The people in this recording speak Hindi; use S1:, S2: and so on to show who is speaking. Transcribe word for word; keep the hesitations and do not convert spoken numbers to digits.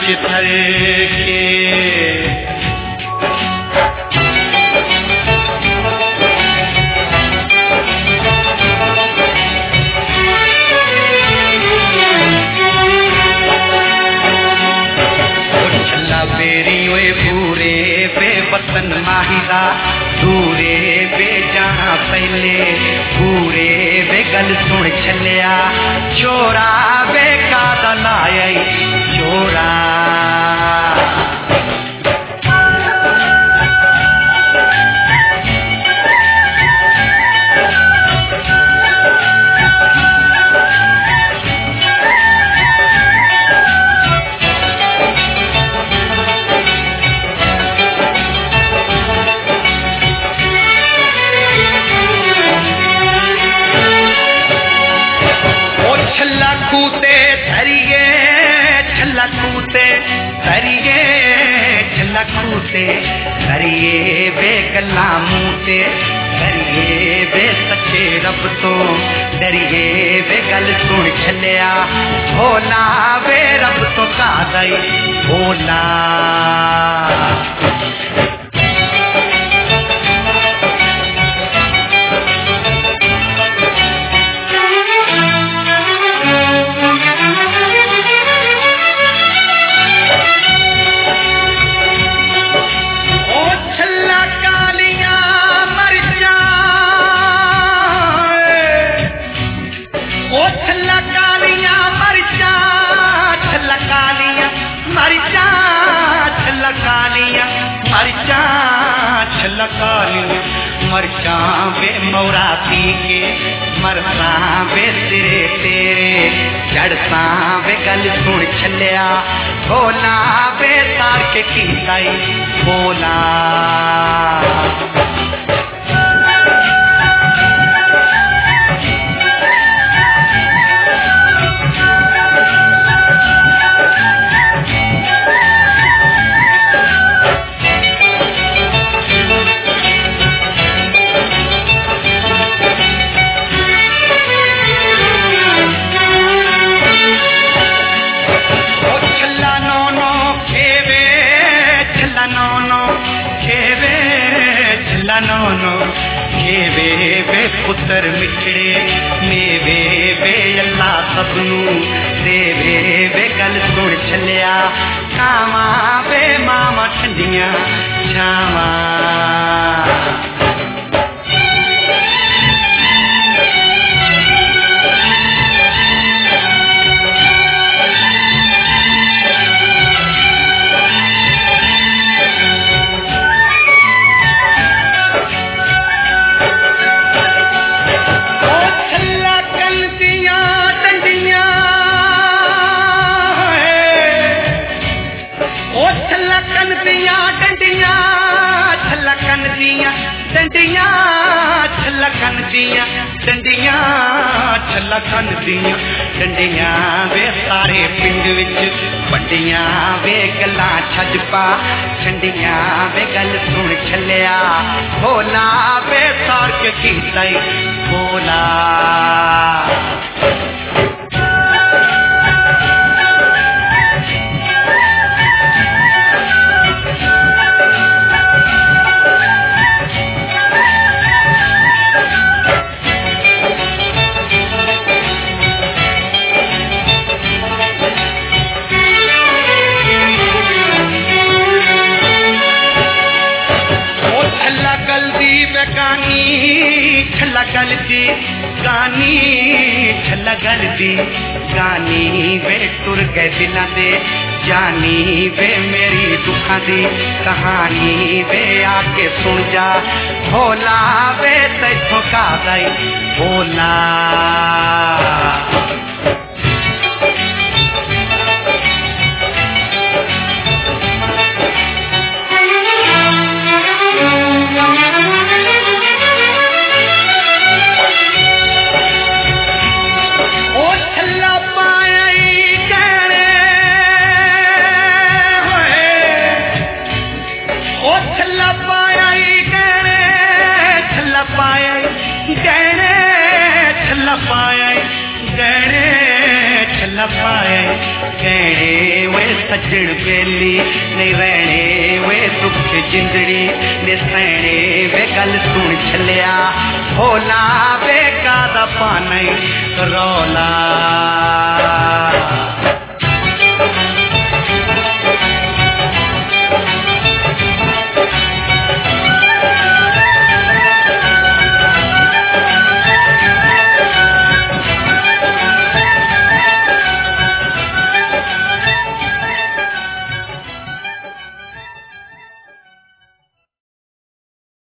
S1: चिथर के वतन माहिदा दूरे बे जाना पहले पूरे बे गल सुन छलिया चोरा बे का दलाई चोरा कूते धरिए छल्ला कूते धरिए छल्ला कूते धरिए वे गल्ला मूते धरिए वे सच्चे रब तो डरिए वे गल सुन छलिया भोला वे रब तो का दई भोला मरचा वे मौरा पी के मरसा वे सिरे तेरे चढ़सा वे गल सुन छलिया भोला वे तार के की ताई भोला खेवे वे पुत्र मिठड़े मेवे वे अल्लाह सबनू देवे वे गल सुन छलिया कावा वे मामा ठंडिया छावा डंडिया छलकन दिया डंडिया छलकन दिया डंडिया वे सारे पिंड विच वड्डिया वे गल्ला छज पा छंडिया वे गल सुन छलिया भोला वे तार के कीता भोला छल्ला गलती गानी छल्ला गलती गानी वे तुर गए दिला दे जानी वे मेरी दुखा दी कहानी वे आके सुन जा भोला वे तैथों का गई भोला गहने न पाए कहने वे सजन बेली नहीं रहने वे दुख जिंदड़ी ने सहने वे गल सुन छलिया होला बेका दा पानी रौला